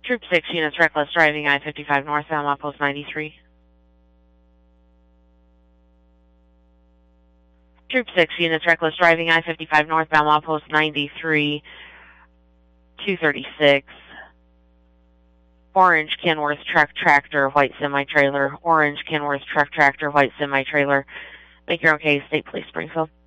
Troop 6 units, reckless driving, I-55 northbound, outpost 93. Troop 6 units, reckless driving, I-55 northbound, outpost 93, 236. Orange Kenworth truck tractor, white semi-trailer. Orange Kenworth truck tractor, white semi-trailer. Make your own case, State Police Springfield.